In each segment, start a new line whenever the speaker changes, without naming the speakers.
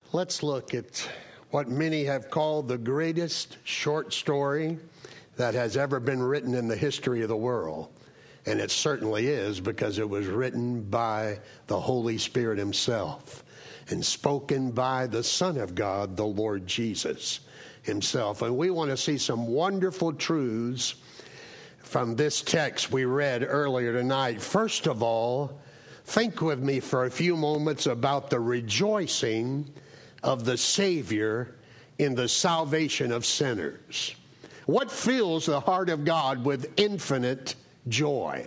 Let's look at what many have called the greatest short story that has ever been written in the history of the world. And it certainly is, because it was written by the Holy Spirit himself and spoken by the Son of God, the Lord Jesus himself. And we want to see some wonderful truths from this text we read earlier tonight. First of all, think with me for a few moments about the rejoicing of the Savior in the salvation of sinners. What fills the heart of God with infinite joy?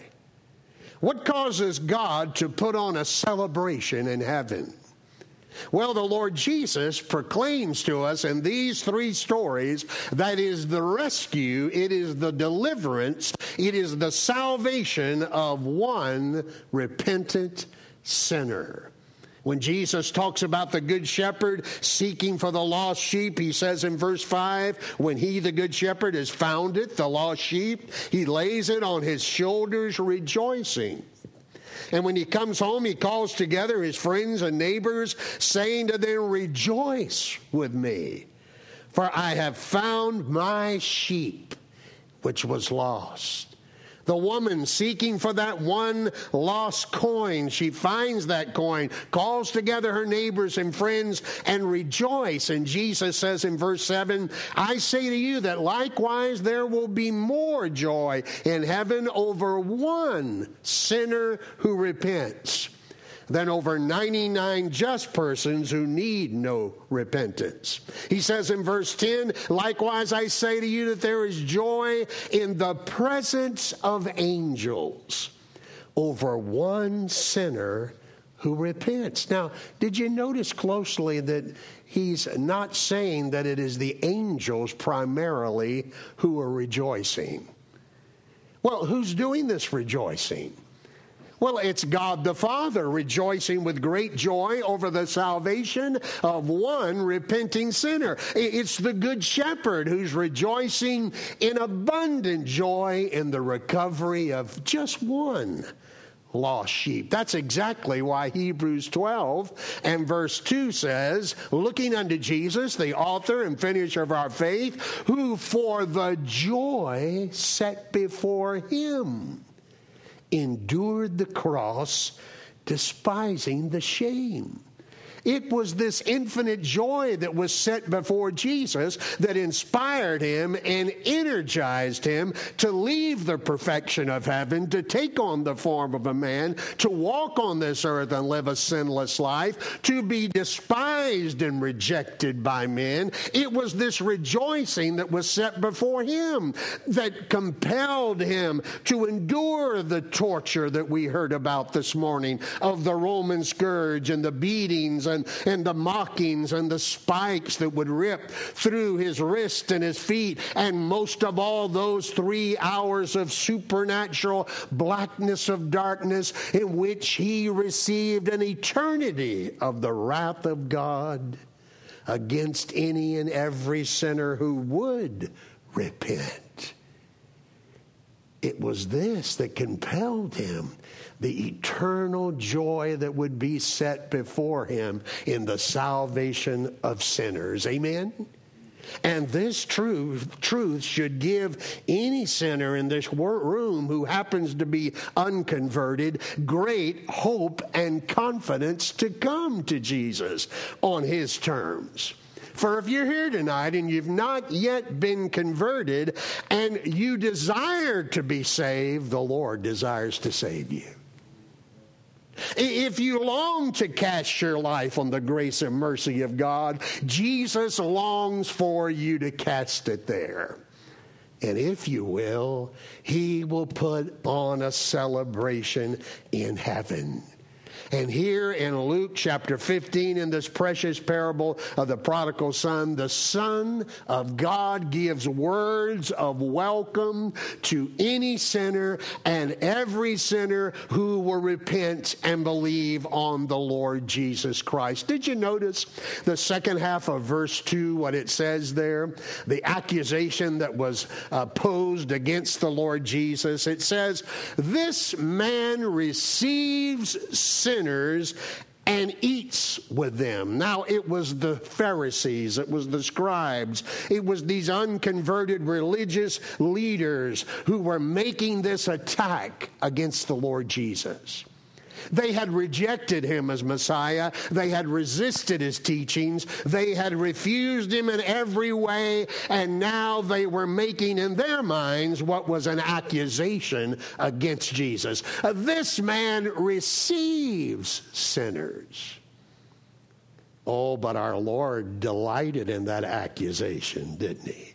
What causes God to put on a celebration in heaven? Well, the Lord Jesus proclaims to us in these three stories that is the rescue, it is the deliverance, it is the salvation of one repentant sinner. When Jesus talks about the good shepherd seeking for the lost sheep, he says in verse 5, when he, the good shepherd, has found it, the lost sheep, he lays it on his shoulders rejoicing. And when he comes home, he calls together his friends and neighbors, saying to them, "Rejoice with me, for I have found my sheep, which was lost." The woman seeking for that one lost coin, she finds that coin, calls together her neighbors and friends and rejoice. And Jesus says in verse 7, "I say to you that likewise there will be more joy in heaven over one sinner who repents than over 99 just persons who need no repentance." He says in verse 10, "Likewise I say to you that there is joy in the presence of angels over one sinner who repents." Now, did you notice closely that he's not saying that it is the angels primarily who are rejoicing? Well, who's doing this rejoicing? Well, it's God the Father rejoicing with great joy over the salvation of one repenting sinner. It's the Good Shepherd who's rejoicing in abundant joy in the recovery of just one lost sheep. That's exactly why Hebrews 12 and verse 2 says, "Looking unto Jesus, the author and finisher of our faith, who for the joy set before him endured the cross, despising the shame." It was this infinite joy that was set before Jesus that inspired him and energized him to leave the perfection of heaven, to take on the form of a man, to walk on this earth and live a sinless life, to be despised and rejected by men. It was this rejoicing that was set before him that compelled him to endure the torture that we heard about this morning of the Roman scourge and the beatings and the mockings and the spikes that would rip through his wrist and his feet, and most of all, those 3 hours of supernatural blackness of darkness in which he received an eternity of the wrath of God against any and every sinner who would repent. It was this that compelled him, the eternal joy that would be set before him in the salvation of sinners. Amen? And this truth should give any sinner in this room who happens to be unconverted great hope and confidence to come to Jesus on his terms. For if you're here tonight and you've not yet been converted and you desire to be saved, the Lord desires to save you. If you long to cast your life on the grace and mercy of God, Jesus longs for you to cast it there. And if you will, he will put on a celebration in heaven. And here in Luke chapter 15, in this precious parable of the prodigal son, the Son of God gives words of welcome to any sinner and every sinner who will repent and believe on the Lord Jesus Christ. Did you notice the second half of verse 2, what it says there? The accusation that was posed against the Lord Jesus. It says, "This man receives sinners and eats with them. Now, it was the Pharisees, it was the scribes, it was these unconverted religious leaders who were making this attack against the Lord Jesus. They had rejected him as Messiah. They had resisted his teachings. They had refused him in every way. And now they were making in their minds what was an accusation against Jesus. This man receives sinners. Oh, but our Lord delighted in that accusation, didn't he?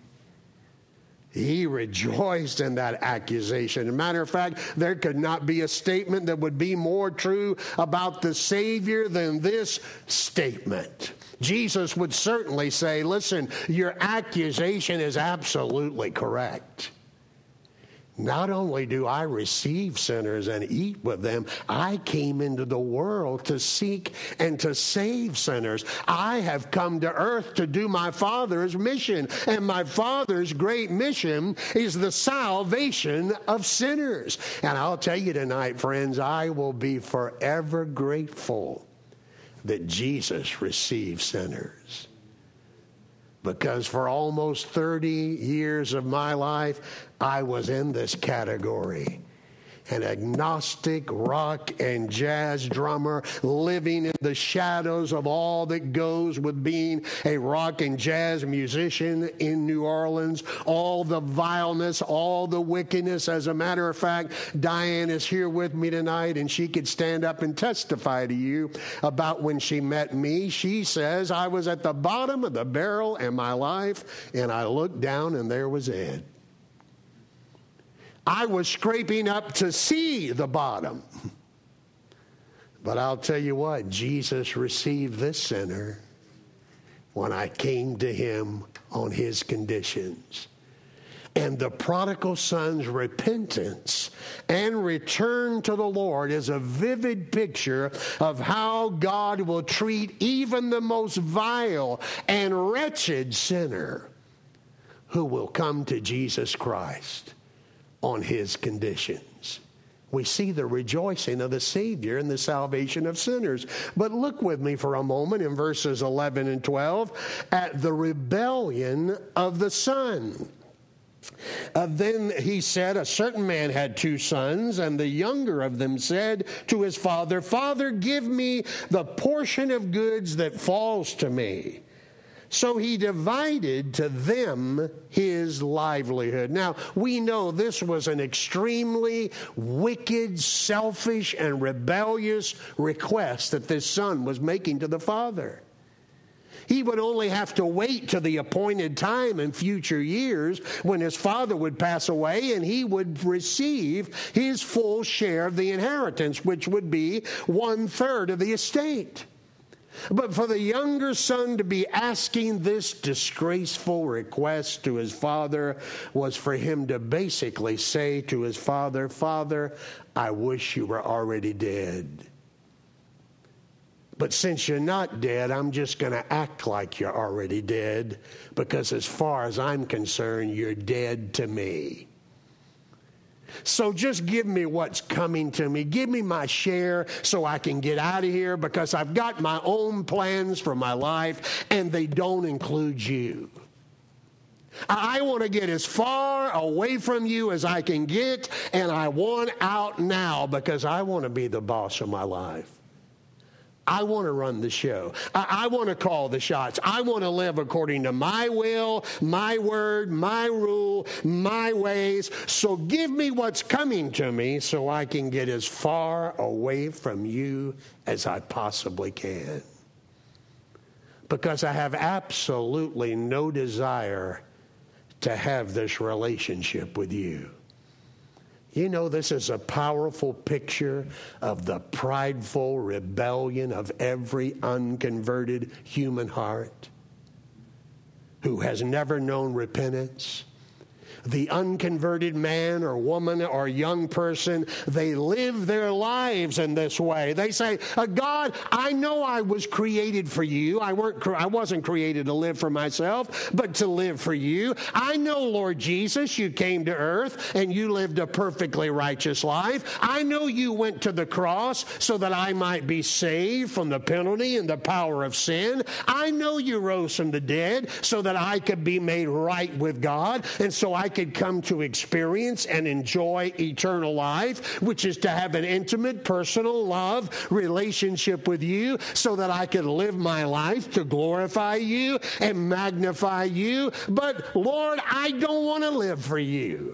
He rejoiced in that accusation. As a matter of fact, there could not be a statement that would be more true about the Savior than this statement. Jesus would certainly say, listen, your accusation is absolutely correct. Not only do I receive sinners and eat with them, I came into the world to seek and to save sinners. I have come to earth to do my Father's mission, and my Father's great mission is the salvation of sinners. And I'll tell you tonight, friends, I will be forever grateful that Jesus received sinners. Because for almost 30 years of my life, I was in this category. An agnostic rock and jazz drummer living in the shadows of all that goes with being a rock and jazz musician in New Orleans. All the vileness, all the wickedness. As a matter of fact, Diane is here with me tonight, and she could stand up and testify to you about when she met me. She says, I was at the bottom of the barrel in my life, and I looked down, and there was Ed. I was scraping up to see the bottom. But I'll tell you what, Jesus received this sinner when I came to him on his conditions. And the prodigal son's repentance and return to the Lord is a vivid picture of how God will treat even the most vile and wretched sinner who will come to Jesus Christ on his conditions. We see the rejoicing of the Savior and the salvation of sinners. But look with me for a moment in verses 11 and 12 at the rebellion of the son. Then he said, a certain man had 2 sons, and the younger of them said to his father, Father, give me the portion of goods that falls to me. So he divided to them his livelihood. Now, we know this was an extremely wicked, selfish, and rebellious request that this son was making to the father. He would only have to wait to the appointed time in future years when his father would pass away, and he would receive his full share of the inheritance, which would be 1/3 of the estate. But for the younger son to be asking this disgraceful request to his father was for him to basically say to his father, Father, I wish you were already dead. But since you're not dead, I'm just going to act like you're already dead, because as far as I'm concerned, you're dead to me. So just give me what's coming to me. Give me my share so I can get out of here, because I've got my own plans for my life, and they don't include you. I want to get as far away from you as I can get, and I want out now because I want to be the boss of my life. I want to run the show. I want to call the shots. I want to live according to my will, my word, my rule, my ways. So give me what's coming to me so I can get as far away from you as I possibly can. Because I have absolutely no desire to have this relationship with you. You know, this is a powerful picture of the prideful rebellion of every unconverted human heart who has never known repentance, The unconverted man or woman or young person, they live their lives in this way. They say, God, I know I was created for you. I wasn't created to live for myself, but to live for you. I know, Lord Jesus, you came to earth and you lived a perfectly righteous life. I know you went to the cross so that I might be saved from the penalty and the power of sin. I know you rose from the dead so that I could be made right with God, and so I could come to experience and enjoy eternal life, which is to have an intimate, personal love relationship with you so that I could live my life to glorify you and magnify you. But Lord, I don't want to live for you.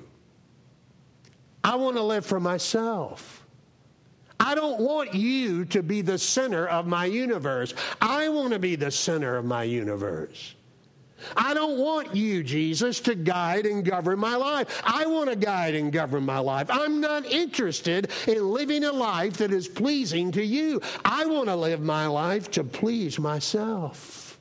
I want to live for myself. I don't want you to be the center of my universe. I want to be the center of my universe. I don't want you, Jesus, to guide and govern my life. I want to guide and govern my life. I'm not interested in living a life that is pleasing to you. I want to live my life to please myself.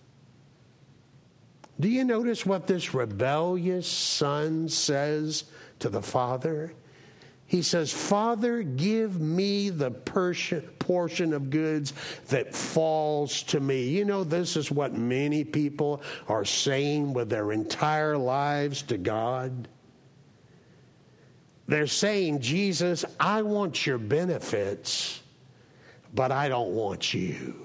Do you notice what this rebellious son says to the father? He says, Father, give me the portion of goods that falls to me. You know, this is what many people are saying with their entire lives to God. They're saying, Jesus, I want your benefits, but I don't want you.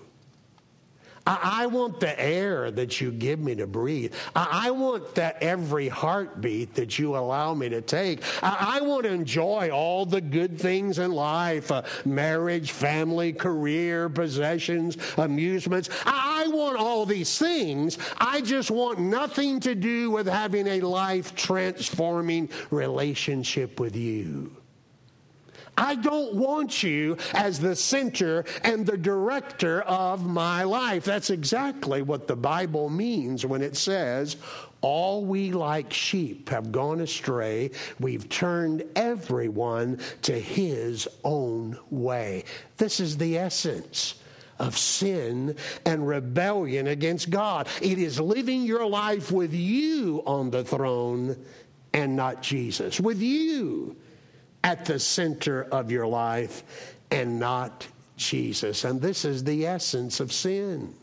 I want the air that you give me to breathe. I want that every heartbeat that you allow me to take. I want to enjoy all the good things in life, marriage, family, career, possessions, amusements. I want all these things. I just want nothing to do with having a life-transforming relationship with you. I don't want you as the center and the director of my life. That's exactly what the Bible means when it says, all we like sheep have gone astray. We've turned everyone to his own way. This is the essence of sin and rebellion against God. It is living your life with you on the throne and not Jesus. With you at the center of your life and not Jesus. And this is the essence of sin.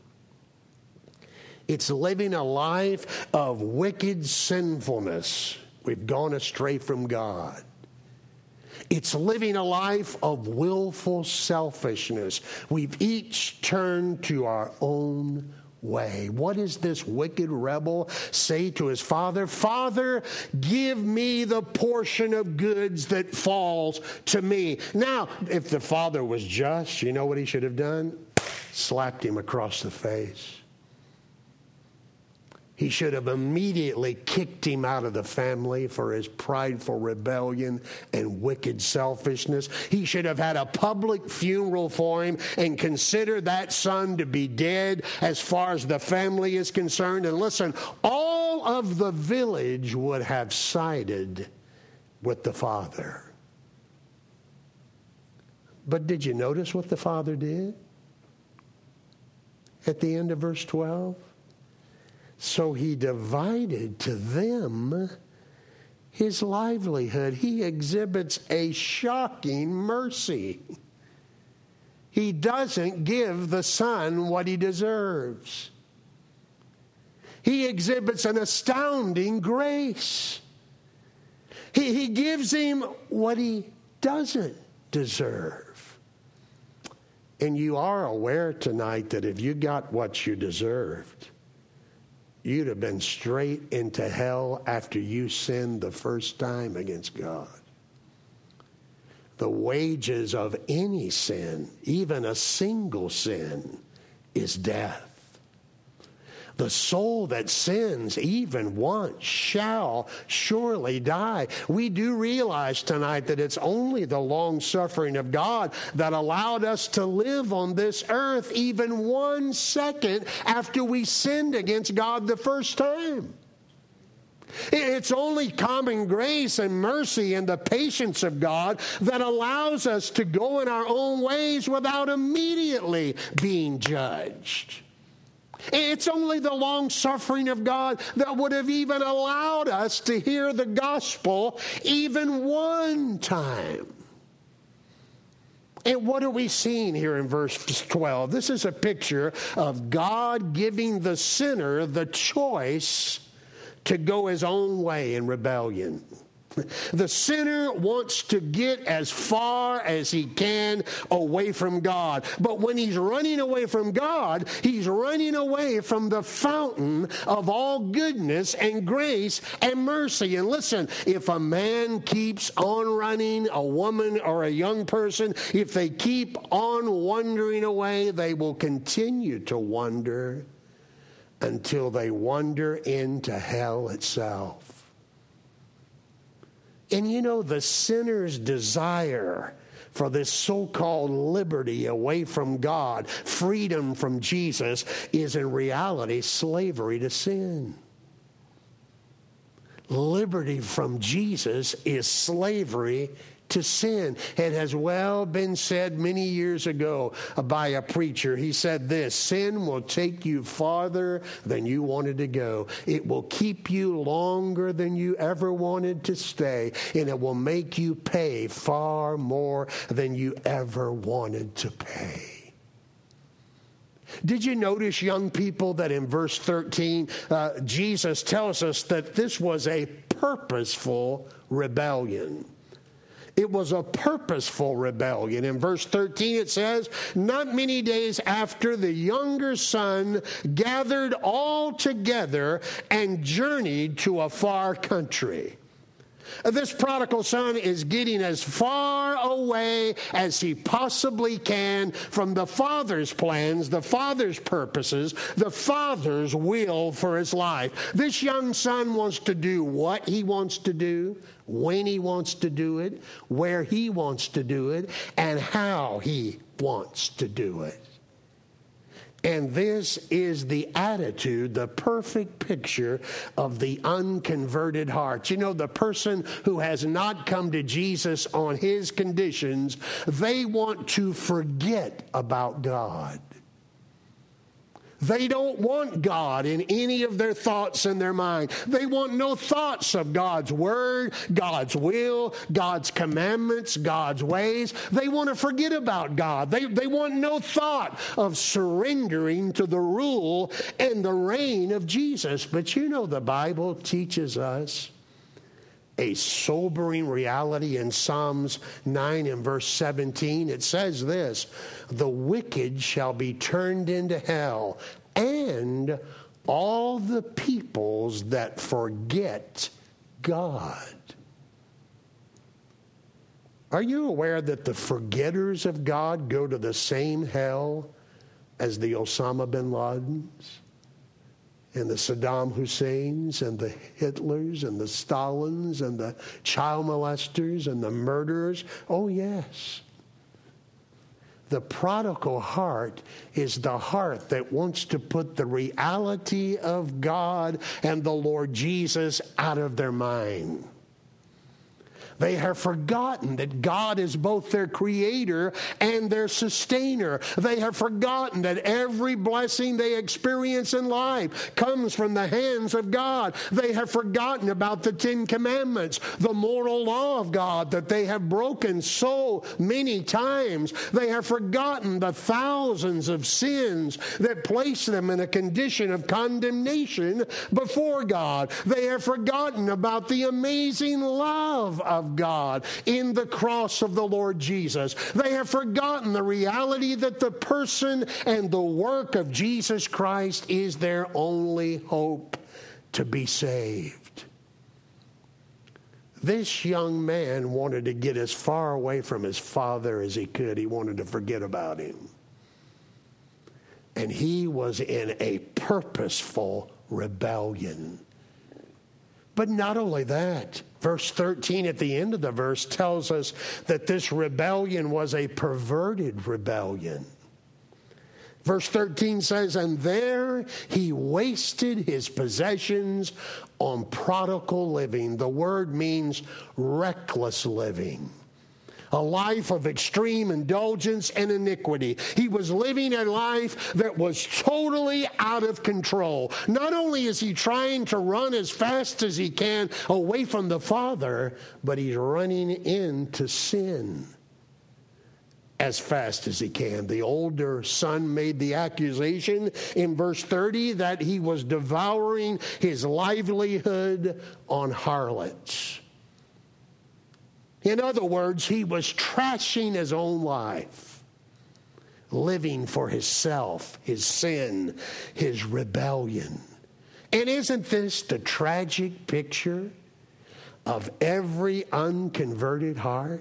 It's living a life of wicked sinfulness. We've gone astray from God. It's living a life of willful selfishness. We've each turned to our own way. What does this wicked rebel say to his father? Father, give me the portion of goods that falls to me. Now, if the father was just, you know what he should have done? Slapped him across the face. He should have immediately kicked him out of the family for his prideful rebellion and wicked selfishness. He should have had a public funeral for him and considered that son to be dead as far as the family is concerned. And listen, all of the village would have sided with the father. But did you notice what the father did at the end of verse 12? So he divided to them his livelihood. He exhibits a shocking mercy. He doesn't give the son what he deserves. He exhibits an astounding grace. He gives him what he doesn't deserve. And you are aware tonight that if you got what you deserved, you'd have been straight into hell after you sinned the first time against God. The wages of any sin, even a single sin, is death. The soul that sins even once shall surely die. We do realize tonight that it's only the long suffering of God that allowed us to live on this earth even 1 second after we sinned against God the first time. It's only common grace and mercy and the patience of God that allows us to go in our own ways without immediately being judged. It's only the long suffering of God that would have even allowed us to hear the gospel even one time. And what are we seeing here in verse 12? This is a picture of God giving the sinner the choice to go his own way in rebellion. The sinner wants to get as far as he can away from God. But when he's running away from God, he's running away from the fountain of all goodness and grace and mercy. And listen, if a man keeps on running, a woman or a young person, if they keep on wandering away, they will continue to wander until they wander into hell itself. And you know, the sinner's desire for this so-called liberty away from God, freedom from Jesus, is in reality slavery to sin. Liberty from Jesus is slavery to sin. It has well been said many years ago by a preacher. He said this: sin will take you farther than you wanted to go. It will keep you longer than you ever wanted to stay. And it will make you pay far more than you ever wanted to pay. Did you notice, young people, that in verse 13, Jesus tells us that this was a purposeful rebellion? It was a purposeful rebellion. In verse 13 it says, "Not many days after, the younger son gathered all together and journeyed to a far country." This prodigal son is getting as far away as he possibly can from the father's plans, the father's purposes, the father's will for his life. This young son wants to do what he wants to do, when he wants to do it, where he wants to do it, and how he wants to do it. And this is the attitude, the perfect picture of the unconverted heart. You know, the person who has not come to Jesus on his conditions, they want to forget about God. They don't want God in any of their thoughts in their mind. They want no thoughts of God's word, God's will, God's commandments, God's ways. They want to forget about God. They want no thought of surrendering to the rule and the reign of Jesus. But you know, the Bible teaches us a sobering reality in Psalms 9 and verse 17. It says this: "The wicked shall be turned into hell, and all the peoples that forget God." Are you aware that the forgetters of God go to the same hell as the Osama bin Ladens, and the Saddam Husseins, and the Hitlers, and the Stalins, and the child molesters, and the murderers? Oh, yes. The prodigal heart is the heart that wants to put the reality of God and the Lord Jesus out of their mind. They have forgotten that God is both their creator and their sustainer. They have forgotten that every blessing they experience in life comes from the hands of God. They have forgotten about the Ten Commandments, the moral law of God that they have broken so many times. They have forgotten the thousands of sins that place them in a condition of condemnation before God. They have forgotten about the amazing love of God in the cross of the Lord Jesus. They have forgotten the reality that the person and the work of Jesus Christ is their only hope to be saved. This young man wanted to get as far away from his father as he could. He wanted to forget about him. And he was in a purposeful rebellion. But not only that, verse 13 at the end of the verse tells us that this rebellion was a perverted rebellion. Verse 13 says, "And there he wasted his possessions on prodigal living." The word means reckless living. a life of extreme indulgence and iniquity. He was living a life that was totally out of control. Not only is he trying to run as fast as he can away from the Father, but he's running into sin as fast as he can. The older son made the accusation in verse 30 that he was devouring his livelihood on harlots. In other words, he was trashing his own life, living for himself, his sin, his rebellion. And isn't this the tragic picture of every unconverted heart?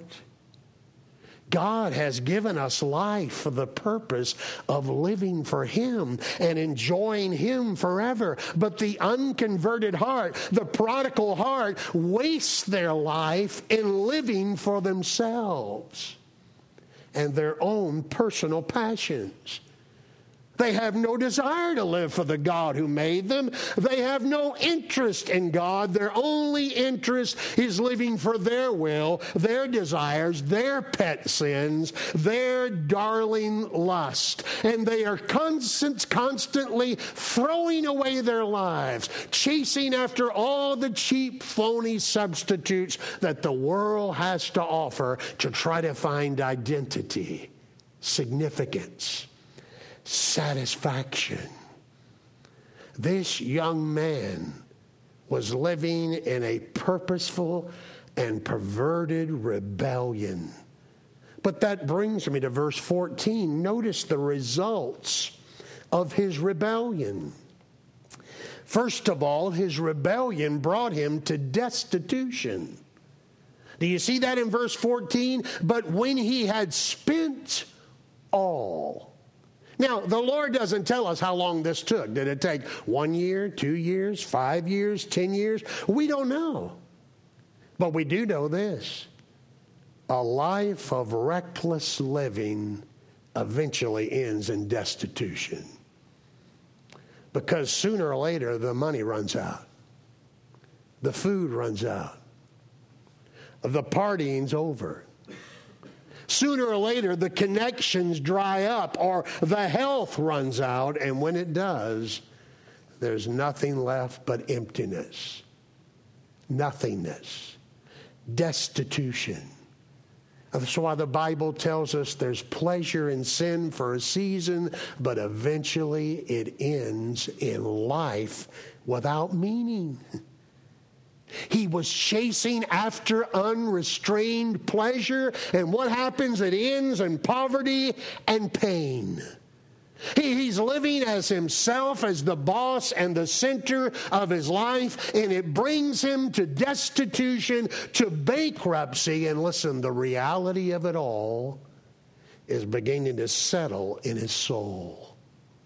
God has given us life for the purpose of living for Him and enjoying Him forever. But the unconverted heart, the prodigal heart, wastes their life in living for themselves and their own personal passions. They have no desire to live for the God who made them. They have no interest in God. Their only interest is living for their will, their desires, their pet sins, their darling lust. And they are constantly throwing away their lives, chasing after all the cheap, phony substitutes that the world has to offer to try to find identity, significance, satisfaction. This young man was living in a purposeful and perverted rebellion. But that brings me to verse 14. Notice the results of his rebellion. First of all, his rebellion brought him to destitution. Do you see that in verse 14? But when he had spent all. Now, the Lord doesn't tell us how long this took. Did it take 1 year, 2 years, 5 years, 10 years? We don't know. But we do know this. A life of reckless living eventually ends in destitution. Because sooner or later, the money runs out. The food runs out. The partying's over. Sooner or later, the connections dry up or the health runs out. And when it does, there's nothing left but emptiness, nothingness, destitution. That's why the Bible tells us there's pleasure in sin for a season, but eventually it ends in life without meaning. He was chasing after unrestrained pleasure, and what happens? It ends in poverty and pain. He's living as himself, as the boss and the center of his life, and it brings him to destitution, to bankruptcy. And listen, the reality of it all is beginning to settle in his soul.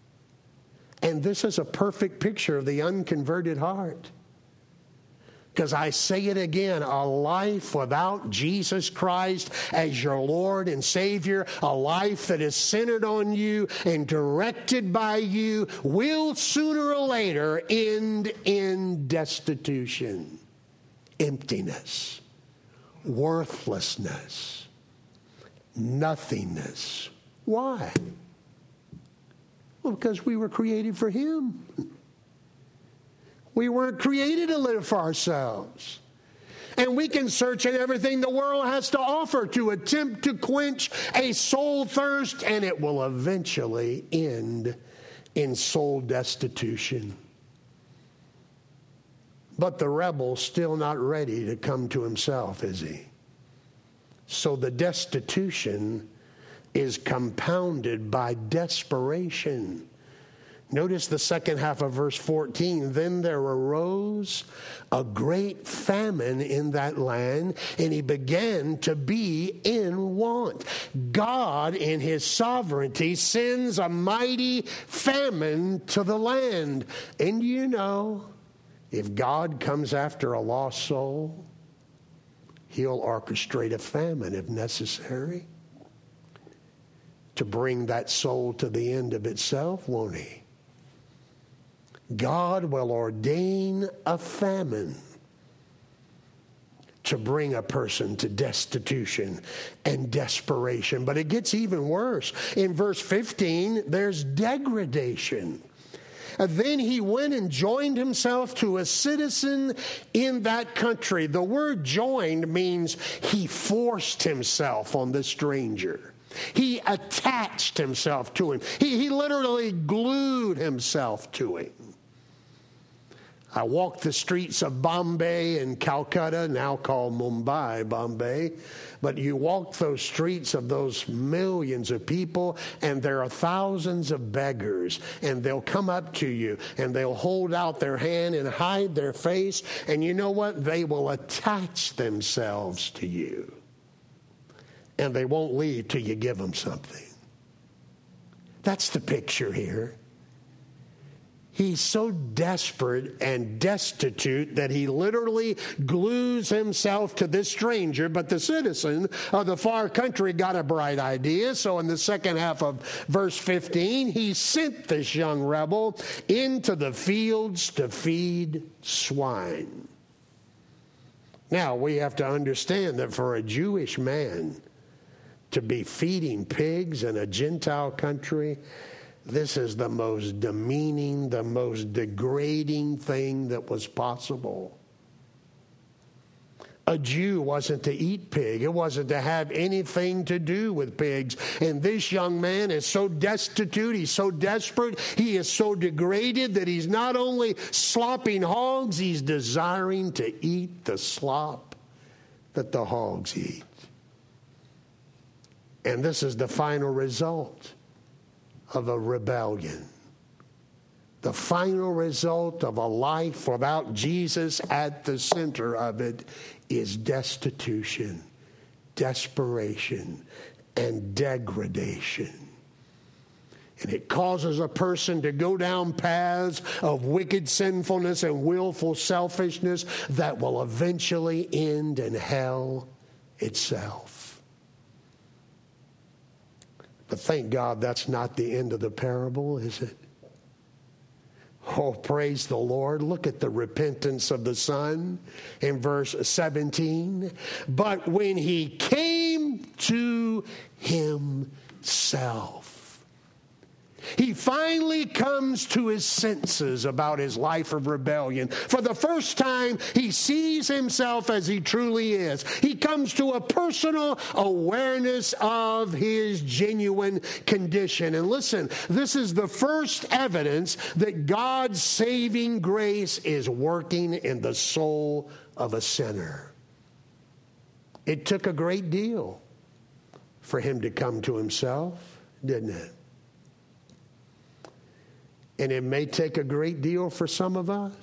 And this is a perfect picture of the unconverted heart. Because I say it again, a life without Jesus Christ as your Lord and Savior, a life that is centered on you and directed by you, will sooner or later end in destitution, emptiness, worthlessness, nothingness. Why? Well, because we were created for Him. We weren't created to live for ourselves. And we can search in everything the world has to offer to attempt to quench a soul thirst, and it will eventually end in soul destitution. But the rebel's still not ready to come to himself, is he? So the destitution is compounded by desperation. Notice the second half of verse 14. Then there arose a great famine in that land, and he began to be in want. God, in His sovereignty, sends a mighty famine to the land. And you know, if God comes after a lost soul, He'll orchestrate a famine if necessary to bring that soul to the end of itself, won't He? God will ordain a famine to bring a person to destitution and desperation. But it gets even worse. In verse 15, there's degradation. Then he went and joined himself to a citizen in that country. The word joined means he forced himself on the stranger. He attached himself to him. He literally glued himself to him. I walked the streets of Bombay and Calcutta, now called Mumbai, Bombay. But you walk those streets of those millions of people, and there are thousands of beggars. And they'll come up to you, and they'll hold out their hand and hide their face. And you know what? They will attach themselves to you. And they won't leave till you give them something. That's the picture here. He's so desperate and destitute that he literally glues himself to this stranger. But the citizen of the far country got a bright idea. So in the second half of verse 15, he sent this young rebel into the fields to feed swine. Now, we have to understand that for a Jewish man to be feeding pigs in a Gentile country, this is the most demeaning, the most degrading thing that was possible. A Jew wasn't to eat pig. It wasn't to have anything to do with pigs. And this young man is so destitute, he's so desperate, he is so degraded that he's not only slopping hogs, he's desiring to eat the slop that the hogs eat. And this is the final result of a rebellion. The final result of a life without Jesus at the center of it is destitution, desperation, and degradation. And it causes a person to go down paths of wicked sinfulness and willful selfishness that will eventually end in hell itself. But thank God that's not the end of the parable, is it? Oh, praise the Lord. Look at the repentance of the son in verse 17. But when he came to himself, he finally comes to his senses about his life of rebellion. For the first time, he sees himself as he truly is. He comes to a personal awareness of his genuine condition. And listen, this is the first evidence that God's saving grace is working in the soul of a sinner. It took a great deal for him to come to himself, didn't it? And it may take a great deal for some of us.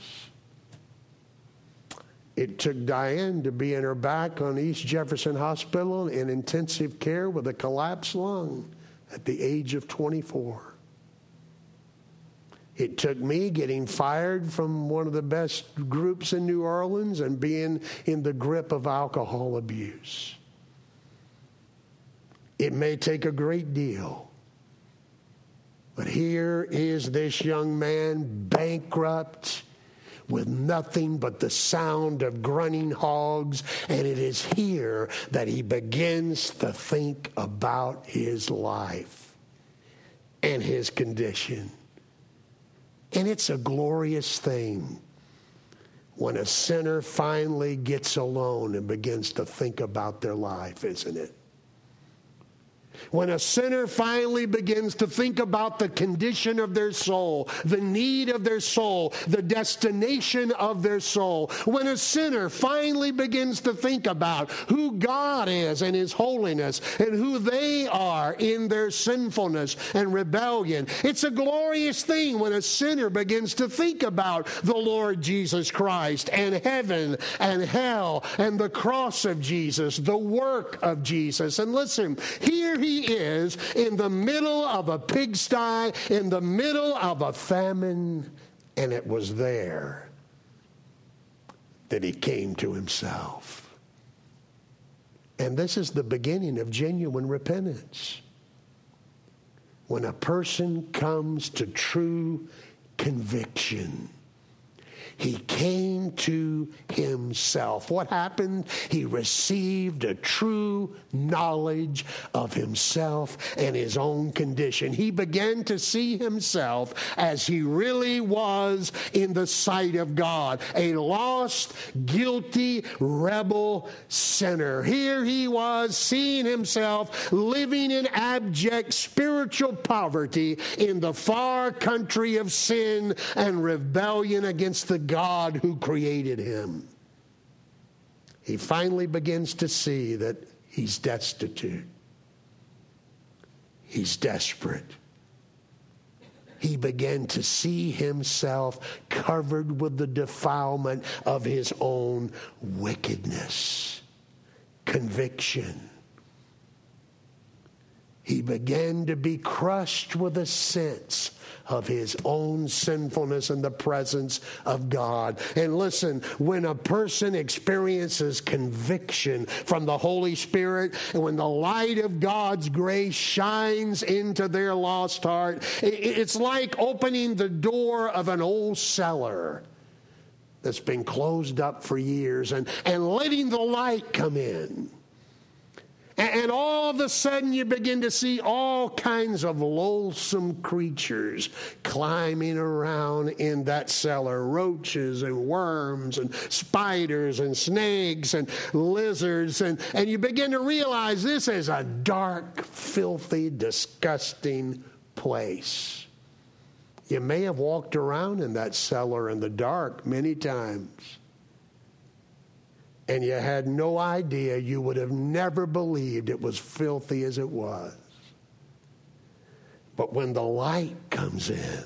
It took Diane to be in her back on East Jefferson Hospital in intensive care with a collapsed lung at the age of 24. It took me getting fired from one of the best groups in New Orleans and being in the grip of alcohol abuse. It may take a great deal. But here is this young man, bankrupt, with nothing but the sound of grunting hogs. And it is here that he begins to think about his life and his condition. And it's a glorious thing when a sinner finally gets alone and begins to think about their life, isn't it? When a sinner finally begins to think about the condition of their soul, the need of their soul, the destination of their soul. When a sinner finally begins to think about who God is and his holiness and who they are in their sinfulness and rebellion. It's a glorious thing when a sinner begins to think about the Lord Jesus Christ and heaven and hell and the cross of Jesus, the work of Jesus. And listen, here he is in the middle of a pigsty, in the middle of a famine, and it was there that he came to himself. And this is the beginning of genuine repentance. When a person comes to true conviction. he came to himself. What happened? He received a true knowledge of himself and his own condition. He began to see himself as he really was in the sight of God, a lost, guilty, rebel sinner. Here he was, seeing himself living in abject spiritual poverty in the far country of sin and rebellion against the God who created him. He finally begins to see that he's destitute. He's desperate. He began to see himself covered with the defilement of his own wickedness, conviction. He began to be crushed with a sense of his own sinfulness in the presence of God. And listen, when a person experiences conviction from the Holy Spirit, and when the light of God's grace shines into their lost heart, it's like opening the door of an old cellar that's been closed up for years and letting the light come in. And all of a sudden you begin to see all kinds of loathsome creatures climbing around in that cellar. Roaches and worms and spiders and snakes and lizards. And you begin to realize this is a dark, filthy, disgusting place. You may have walked around in that cellar in the dark many times. And you had no idea, you would have never believed it was filthy as it was. But when the light comes in,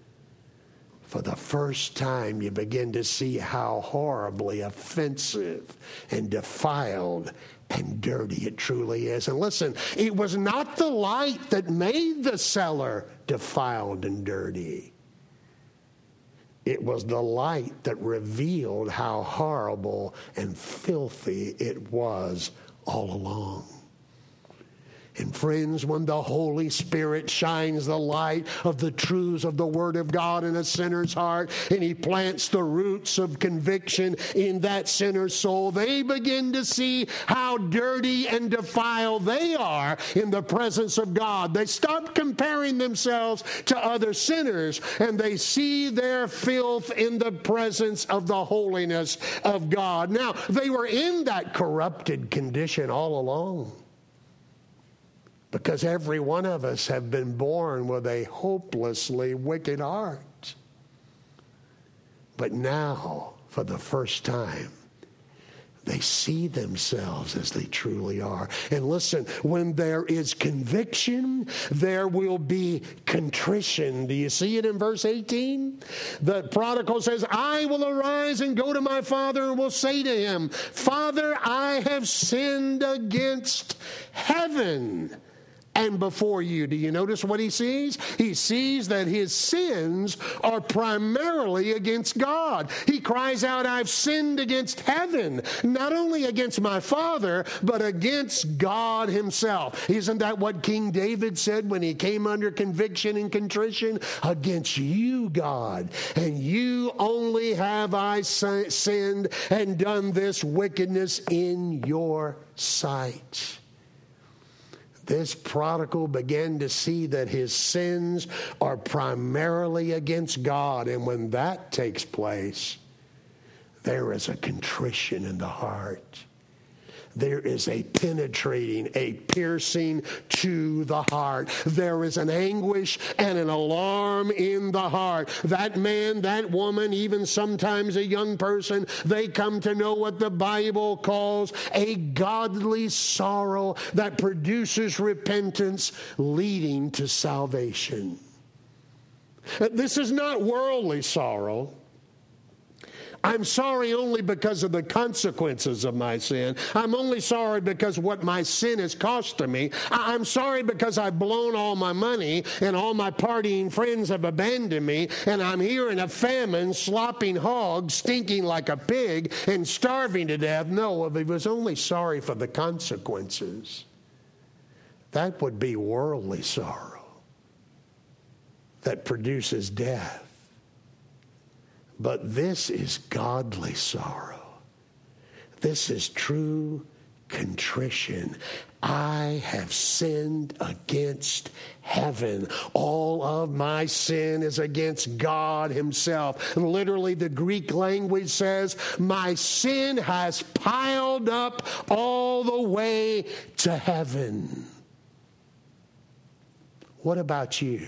for the first time you begin to see how horribly offensive and defiled and dirty it truly is. And listen, it was not the light that made the cellar defiled and dirty. It was the light that revealed how horrible and filthy it was all along. And friends, when the Holy Spirit shines the light of the truths of the Word of God in a sinner's heart, and He plants the roots of conviction in that sinner's soul, they begin to see how dirty and defiled they are in the presence of God. They stop comparing themselves to other sinners, and they see their filth in the presence of the holiness of God. Now, they were in that corrupted condition all along, because every one of us have been born with a hopelessly wicked heart. But now, for the first time, they see themselves as they truly are. And listen, when there is conviction, there will be contrition. Do you see it in verse 18? The prodigal says, I will arise and go to my father and will say to him, Father, I have sinned against heaven and before you. Do you notice what he sees? He sees that his sins are primarily against God. He cries out, I've sinned against heaven, not only against my father, but against God himself. Isn't that what King David said when he came under conviction and contrition? Against you, God, and you only have I sinned and done this wickedness in your sight. This prodigal began to see that his sins are primarily against God. And when that takes place, there is a contrition in the heart. There is a penetrating, a piercing to the heart. There is an anguish and an alarm in the heart. That man, that woman, even sometimes a young person, they come to know what the Bible calls a godly sorrow that produces repentance leading to salvation. This is not worldly sorrow. I'm sorry only because of the consequences of my sin. I'm only sorry because what my sin has cost to me. I'm sorry because I've blown all my money and all my partying friends have abandoned me, and I'm here in a famine, slopping hog, stinking like a pig, and starving to death. No, if he was only sorry for the consequences, that would be worldly sorrow that produces death. But this is godly sorrow. This is true contrition. I have sinned against heaven. All of my sin is against God himself. Literally, the Greek language says, my sin has piled up all the way to heaven. What about you?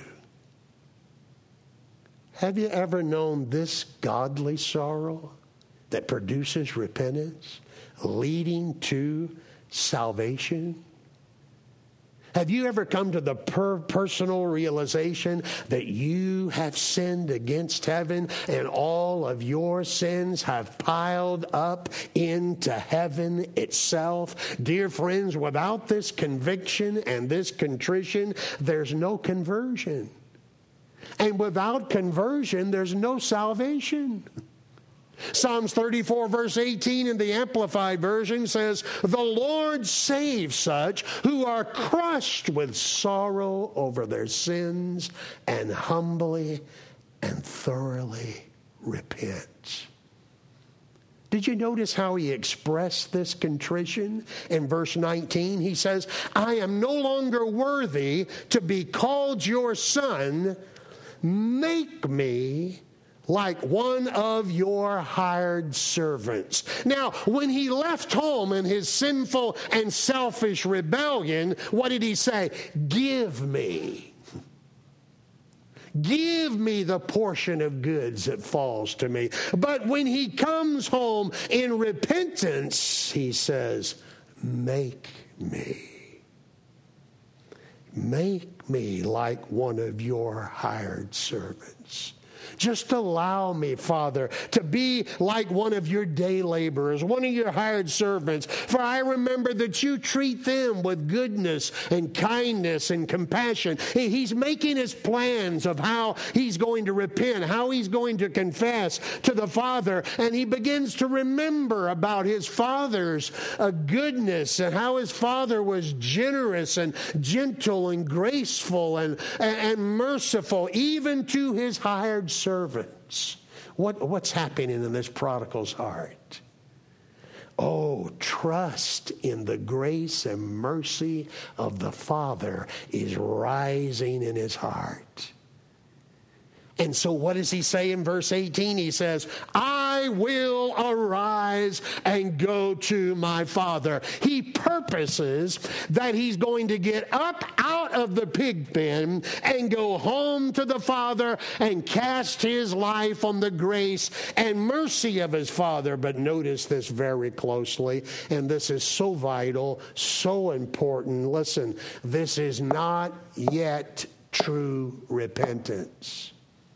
Have you ever known this godly sorrow that produces repentance, leading to salvation? Have you ever come to the personal realization that you have sinned against heaven and all of your sins have piled up into heaven itself? Dear friends, without this conviction and this contrition, there's no conversion. And without conversion, there's no salvation. Psalms 34 verse 18 in the Amplified Version says, the Lord saves such who are crushed with sorrow over their sins and humbly and thoroughly repent. Did you notice how he expressed this contrition in verse 19? He says, I am no longer worthy to be called your son. Make me like one of your hired servants. Now, when he left home in his sinful and selfish rebellion, what did he say? Give me the portion of goods that falls to me. But when he comes home in repentance, he says, make me like one of your hired servants. Just allow me, Father, to be like one of your day laborers, one of your hired servants. For I remember that you treat them with goodness and kindness and compassion. He's making his plans of how he's going to repent, how he's going to confess to the Father. And he begins to remember about his Father's goodness and how his Father was generous and gentle and graceful and merciful, even to his hired servants. What's happening in this prodigal's heart? Oh, trust in the grace and mercy of the Father is rising in his heart. And so what does he say in verse 18? He says, I will arise and go to my father. He purposes that he's going to get up out of the pig pen and go home to the Father and cast his life on the grace and mercy of his Father. But notice this very closely, and this is so vital, so important. Listen, this is not yet true repentance.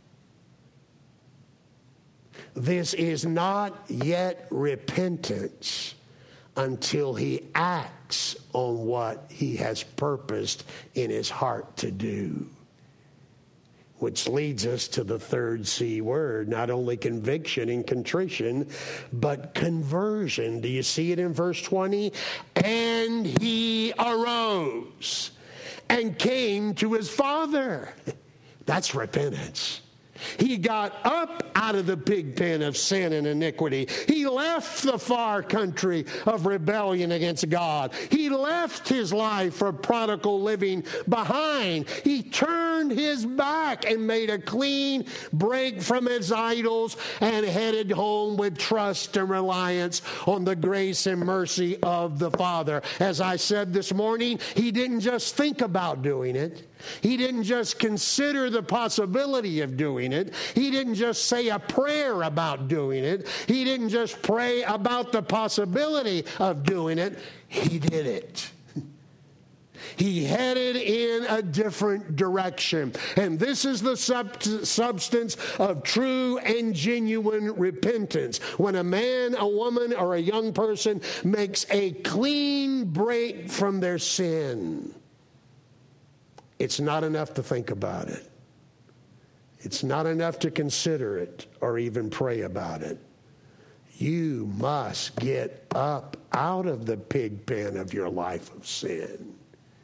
This is not yet repentance until he acts on what he has purposed in his heart to do. Which leads us to the third C word, not only conviction and contrition, but conversion. Do you see it in verse 20? And he arose and came to his father. That's repentance. He got up out of the pig pen of sin and iniquity. He left the far country of rebellion against God. He left his life of prodigal living behind. He turned his back and made a clean break from his idols and headed home with trust and reliance on the grace and mercy of the Father. As I said this morning, he didn't just think about doing it. He didn't just consider the possibility of doing it. He didn't just say a prayer about doing it. He didn't just pray about the possibility of doing it. He did it. He headed in a different direction. And this is the substance of true and genuine repentance. When a man, a woman, or a young person makes a clean break from their sin, it's not enough to think about it. It's not enough to consider it or even pray about it. You must get up out of the pig pen of your life of sin.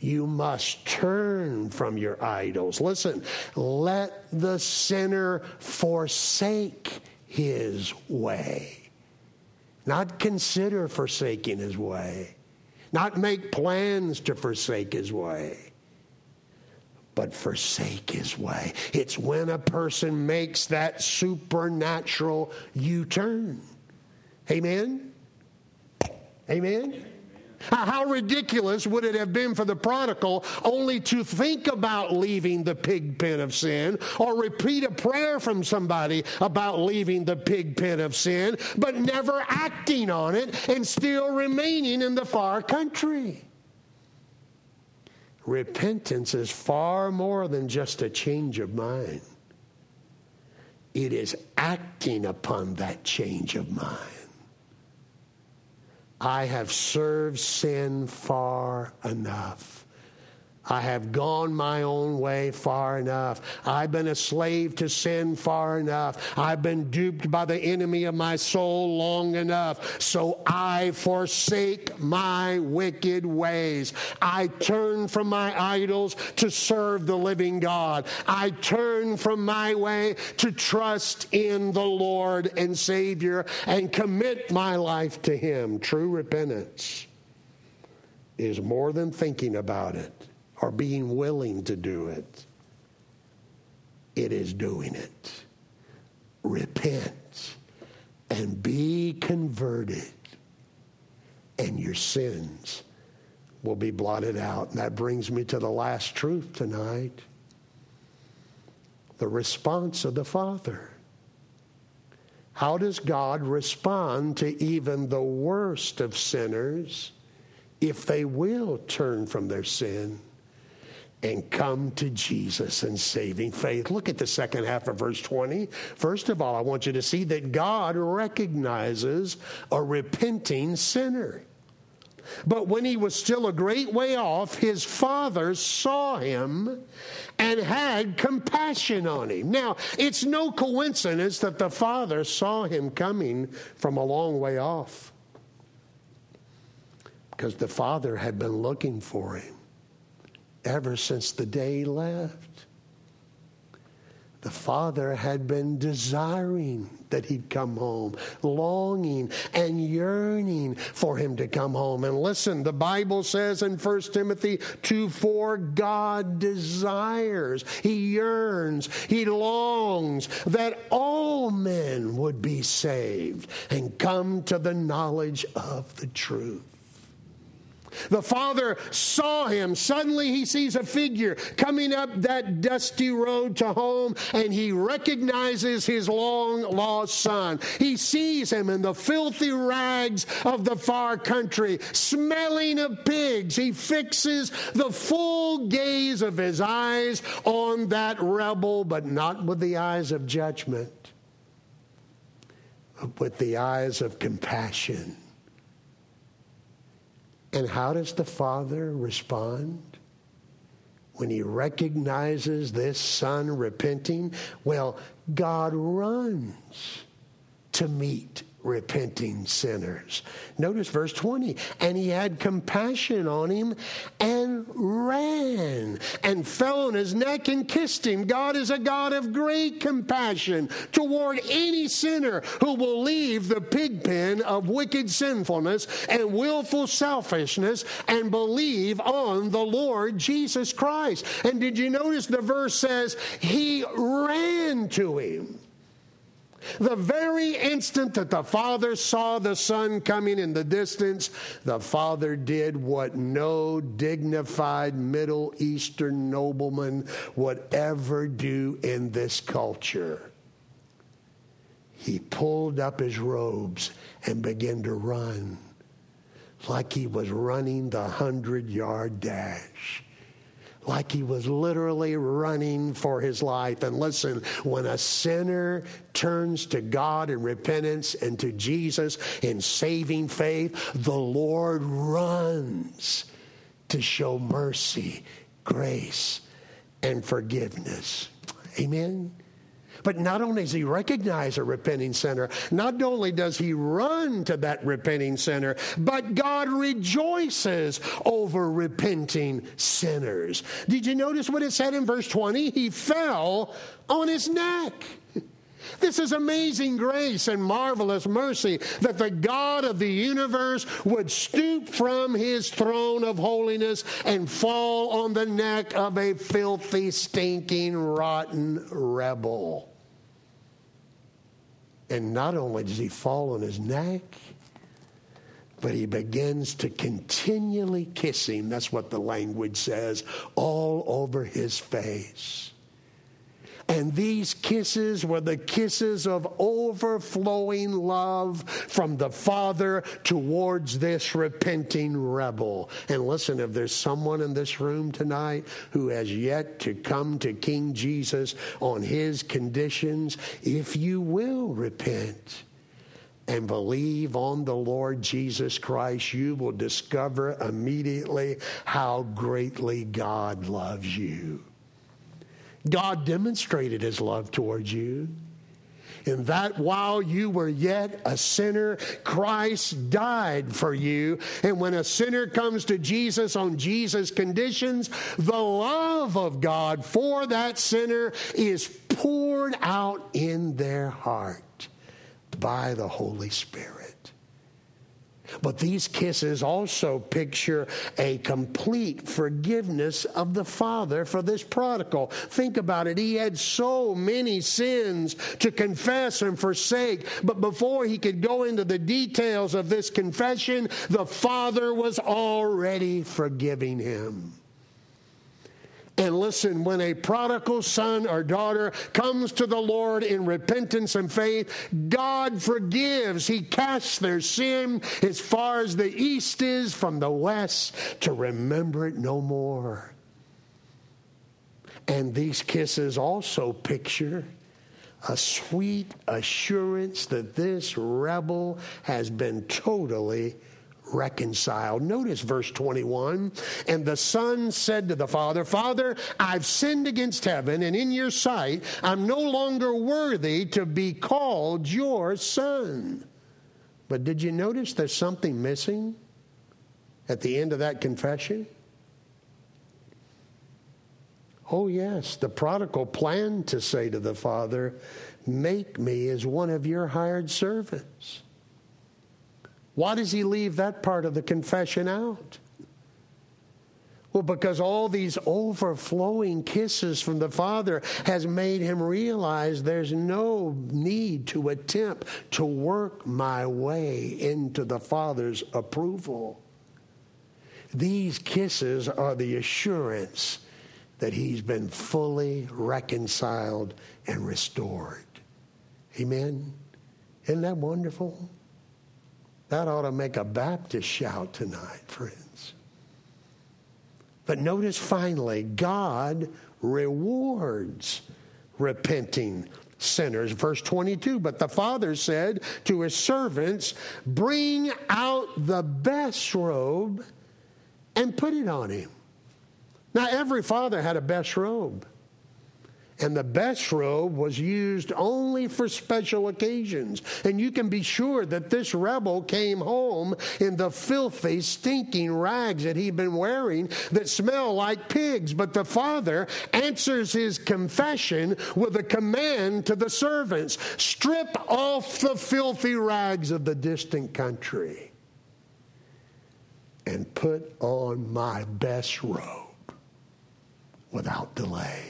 You must turn from your idols. Listen, let the sinner forsake his way. Not consider forsaking his way. Not make plans to forsake his way. But forsake his way. It's when a person makes that supernatural U-turn. Amen? Amen? How ridiculous would it have been for the prodigal only to think about leaving the pig pen of sin or repeat a prayer from somebody about leaving the pig pen of sin, but never acting on it and still remaining in the far country? Repentance is far more than just a change of mind. It is acting upon that change of mind. I have served sin far enough. I have gone my own way far enough. I've been a slave to sin far enough. I've been duped by the enemy of my soul long enough. So I forsake my wicked ways. I turn from my idols to serve the living God. I turn from my way to trust in the Lord and Savior and commit my life to Him. True repentance is more than thinking about it or being willing to do it. It is doing it. Repent and be converted, and your sins will be blotted out. And that brings me to the last truth tonight. The response of the Father. How does God respond to even the worst of sinners if they will turn from their sin and come to Jesus in saving faith? Look at the second half of verse 20. First of all, I want you to see that God recognizes a repenting sinner. But when he was still a great way off, his father saw him and had compassion on him. Now, it's no coincidence that the father saw him coming from a long way off, because the father had been looking for him ever since the day he left. The father had been desiring that he'd come home, longing and yearning for him to come home. And listen, the Bible says in 1 Timothy 2:4, God desires, He yearns, He longs that all men would be saved and come to the knowledge of the truth. The father saw him. Suddenly he sees a figure coming up that dusty road to home, and he recognizes his long-lost son. He sees him in the filthy rags of the far country, smelling of pigs. He fixes the full gaze of his eyes on that rebel, but not with the eyes of judgment, but with the eyes of compassion. And how does the father respond when he recognizes this son repenting? Well, God runs to meet repenting sinners. Notice verse 20. And he had compassion on him and ran and fell on his neck and kissed him. God is a God of great compassion toward any sinner who will leave the pig pen of wicked sinfulness and willful selfishness and believe on the Lord Jesus Christ. And did you notice the verse says he ran to him? The very instant that the father saw the son coming in the distance, the father did what no dignified Middle Eastern nobleman would ever do in this culture. He pulled up his robes and began to run like he was running the 100-yard dash. Like he was literally running for his life. And listen, when a sinner turns to God in repentance and to Jesus in saving faith, the Lord runs to show mercy, grace, and forgiveness. Amen? But not only does he recognize a repenting sinner, not only does he run to that repenting sinner, but God rejoices over repenting sinners. Did you notice what it said in verse 20? He fell on his neck. This is amazing grace and marvelous mercy that the God of the universe would stoop from his throne of holiness and fall on the neck of a filthy, stinking, rotten rebel. And not only does he fall on his neck, but he begins to continually kiss him. That's what the language says, all over his face. And these kisses were the kisses of overflowing love from the Father towards this repenting rebel. And listen, if there's someone in this room tonight who has yet to come to King Jesus on his conditions, if you will repent and believe on the Lord Jesus Christ, you will discover immediately how greatly God loves you. God demonstrated his love towards you, in that while you were yet a sinner, Christ died for you. And when a sinner comes to Jesus on Jesus' conditions, the love of God for that sinner is poured out in their heart by the Holy Spirit. But these kisses also picture a complete forgiveness of the Father for this prodigal. Think about it. He had so many sins to confess and forsake. But before he could go into the details of this confession, the Father was already forgiving him. And listen, when a prodigal son or daughter comes to the Lord in repentance and faith, God forgives. He casts their sin as far as the east is from the west to remember it no more. And these kisses also picture a sweet assurance that this rebel has been totally reconciled. Notice verse 21. And the son said to the father, Father, I've sinned against heaven, and in your sight I'm no longer worthy to be called your son. But did you notice there's something missing at the end of that confession? Oh yes, the prodigal planned to say to the father, make me as one of your hired servants. Why does he leave that part of the confession out? Well, because all these overflowing kisses from the Father has made him realize there's no need to attempt to work my way into the Father's approval. These kisses are the assurance that he's been fully reconciled and restored. Amen? Isn't that wonderful? That ought to make a Baptist shout tonight, friends. But notice finally, God rewards repenting sinners. Verse 22, but the father said to his servants, bring out the best robe and put it on him. Now, every father had a best robe. And the best robe was used only for special occasions. And you can be sure that this rebel came home in the filthy, stinking rags that he'd been wearing that smell like pigs. But the father answers his confession with a command to the servants, strip off the filthy rags of the distant country and put on my best robe without delay.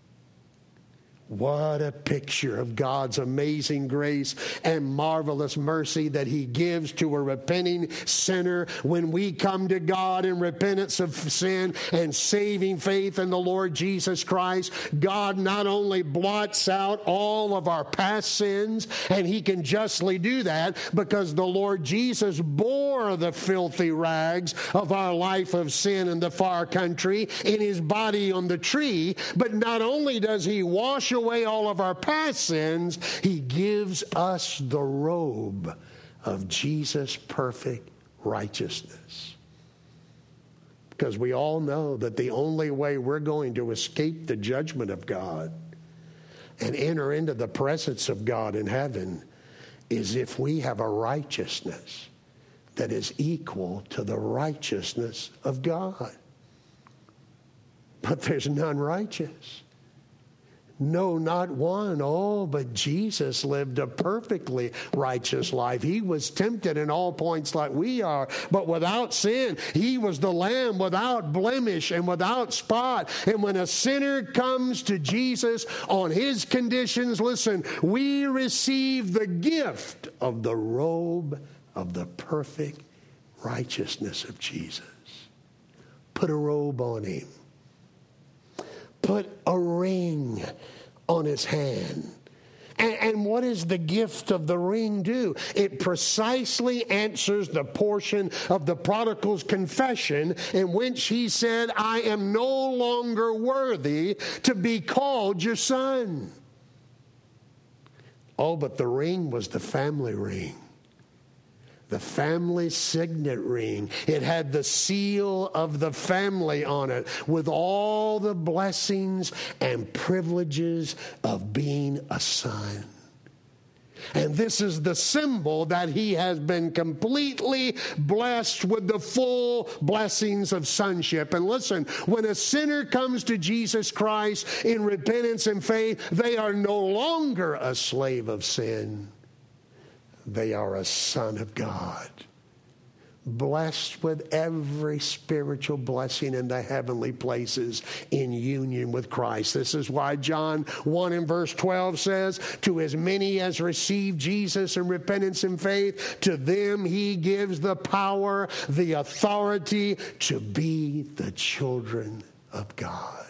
What a picture of God's amazing grace and marvelous mercy that he gives to a repenting sinner when we come to God in repentance of sin and saving faith in the Lord Jesus Christ. God not only blots out all of our past sins, and he can justly do that because the Lord Jesus bore the filthy rags of our life of sin in the far country in his body on the tree, but not only does he wash away all of our past sins, he gives us the robe of Jesus' perfect righteousness. Because we all know that the only way we're going to escape the judgment of God and enter into the presence of God in heaven is if we have a righteousness that is equal to the righteousness of God. But there's none righteous. No, not one. Oh, but Jesus lived a perfectly righteous life. He was tempted in all points like we are, but without sin. He was the Lamb without blemish and without spot. And when a sinner comes to Jesus on his conditions, listen, we receive the gift of the robe of the perfect righteousness of Jesus. Put a robe on him. Put a ring on his hand. And what does the gift of the ring do? It precisely answers the portion of the prodigal's confession in which he said, I am no longer worthy to be called your son. Oh, but the ring was the family ring. The family signet ring. It had the seal of the family on it with all the blessings and privileges of being a son. And this is the symbol that he has been completely blessed with the full blessings of sonship. And listen, when a sinner comes to Jesus Christ in repentance and faith, they are no longer a slave of sin. They are a son of God, blessed with every spiritual blessing in the heavenly places in union with Christ. This is why John 1 and verse 12 says, to as many as receive Jesus in repentance and faith, to them he gives the power, the authority to be the children of God.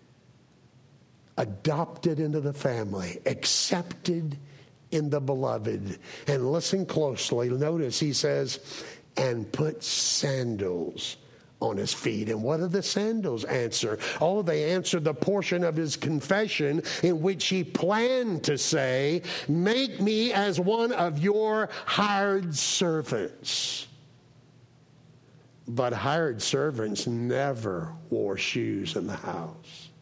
Adopted into the family, accepted in the beloved. And listen closely. Notice he says, and put sandals on his feet. And what do the sandals answer? Oh, they answer the portion of his confession in which he planned to say, make me as one of your hired servants. But hired servants never wore shoes in the house.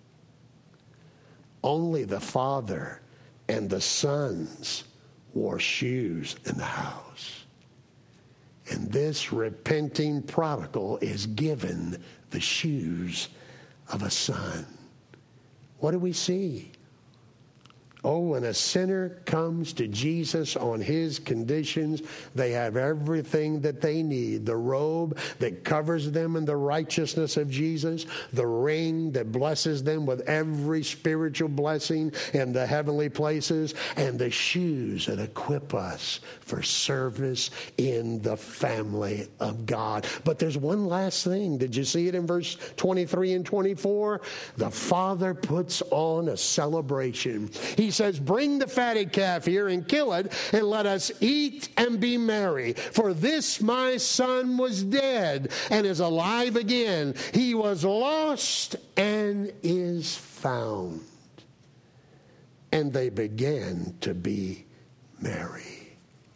Only the father and the sons wore shoes in the house. And this repenting prodigal is given the shoes of a son. What do we see? Oh, when a sinner comes to Jesus on his conditions, they have everything that they need. The robe that covers them in the righteousness of Jesus, the ring that blesses them with every spiritual blessing in the heavenly places, and the shoes that equip us for service in the family of God. But there's one last thing. Did you see it in verse 23 and 24? The Father puts on a celebration. He says, bring the fatted calf here and kill it, and let us eat and be merry. For this my son was dead and is alive again. He was lost and is found. And they began to be merry.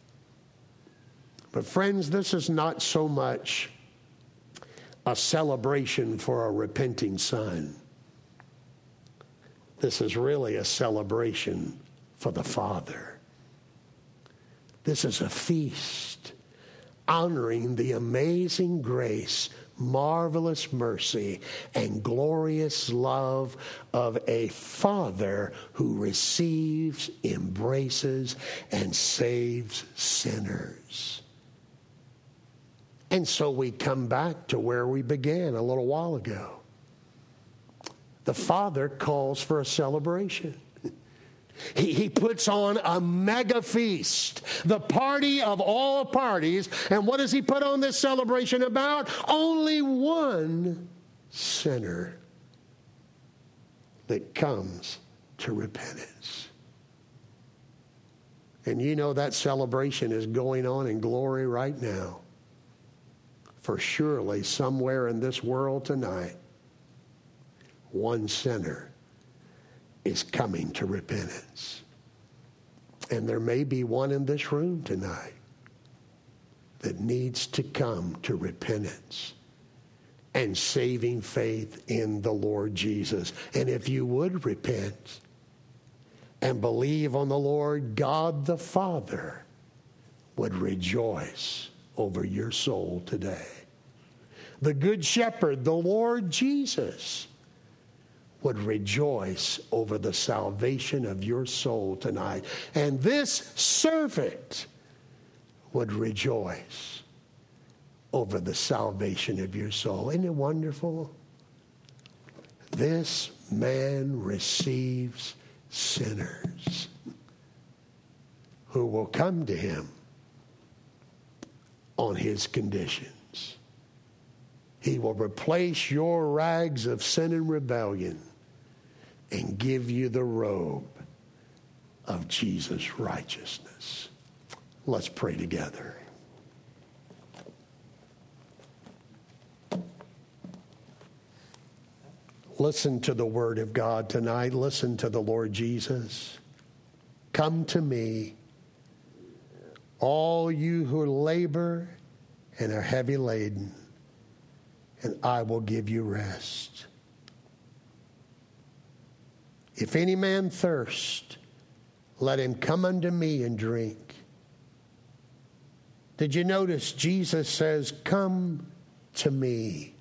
But friends, this is not so much a celebration for a repenting son. This is really a celebration for the Father. This is a feast honoring the amazing grace, marvelous mercy, and glorious love of a Father who receives, embraces, and saves sinners. And so we come back to where we began a little while ago. The Father calls for a celebration. He puts on a mega feast, the party of all parties. And what does he put on this celebration about? Only one sinner that comes to repentance. And you know that celebration is going on in glory right now. For surely somewhere in this world tonight, one sinner is coming to repentance. And there may be one in this room tonight that needs to come to repentance and saving faith in the Lord Jesus. And if you would repent and believe on the Lord, God the Father would rejoice over your soul today. The Good Shepherd, the Lord Jesus, would rejoice over the salvation of your soul tonight. And this servant would rejoice over the salvation of your soul. Isn't it wonderful? This man receives sinners who will come to him on his conditions. He will replace your rags of sin and rebellion and give you the robe of Jesus' righteousness. Let's pray together. Listen to the word of God tonight. Listen to the Lord Jesus. Come to me, all you who labor and are heavy laden, and I will give you rest. If any man thirst, let him come unto me and drink. Did you notice Jesus says, come to me?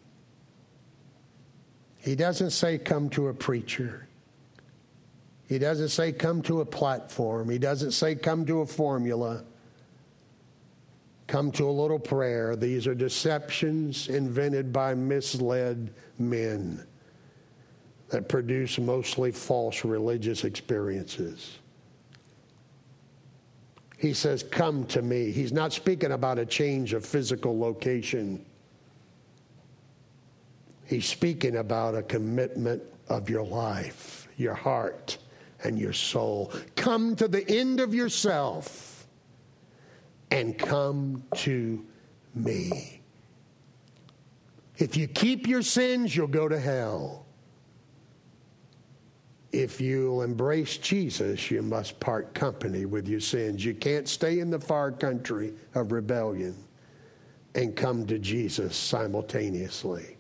He doesn't say come to a preacher. He doesn't say come to a platform. He doesn't say come to a formula. Come to a little prayer. These are deceptions invented by misled men that produce mostly false religious experiences. He says, come to me. He's not speaking about a change of physical location. He's speaking about a commitment of your life, your heart, and your soul. Come to the end of yourself and come to me. If you keep your sins, you'll go to hell. If you'll embrace Jesus, you must part company with your sins. You can't stay in the far country of rebellion and come to Jesus simultaneously.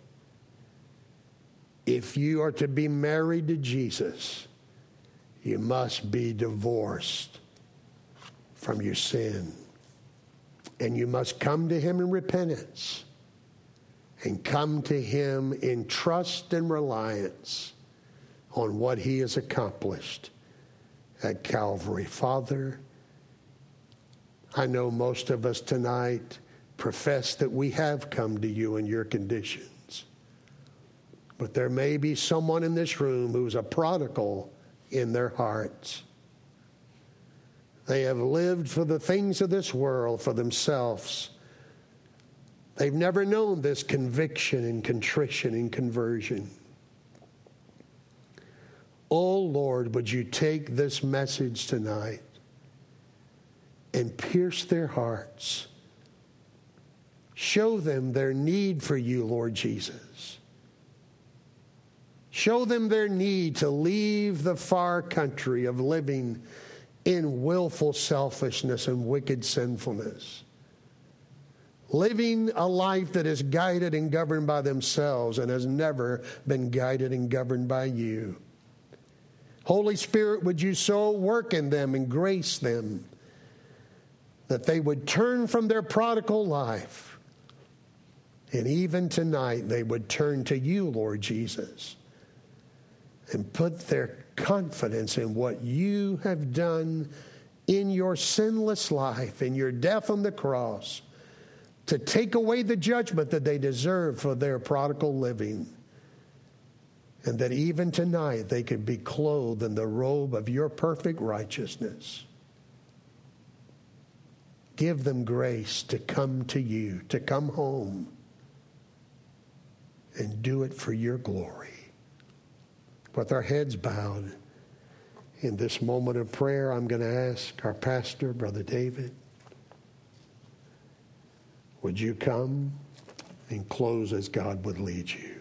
If you are to be married to Jesus, you must be divorced from your sin. And you must come to him in repentance and come to him in trust and reliance on what he has accomplished at Calvary. Father, I know most of us tonight profess that we have come to you in your conditions. But there may be someone in this room who's a prodigal in their hearts. They have lived for the things of this world, for themselves. They've never known this conviction and contrition and conversion. Oh, Lord, would you take this message tonight and pierce their hearts. Show them their need for you, Lord Jesus. Show them their need to leave the far country of living in willful selfishness and wicked sinfulness. Living a life that is guided and governed by themselves and has never been guided and governed by you. Holy Spirit, would you so work in them and grace them that they would turn from their prodigal life, and even tonight they would turn to you, Lord Jesus, and put their confidence in what you have done in your sinless life, in your death on the cross, to take away the judgment that they deserve for their prodigal living. And that even tonight they could be clothed in the robe of your perfect righteousness. Give them grace to come to you, to come home, and do it for your glory. With our heads bowed, in this moment of prayer, I'm going to ask our pastor, Brother David, would you come and close as God would lead you?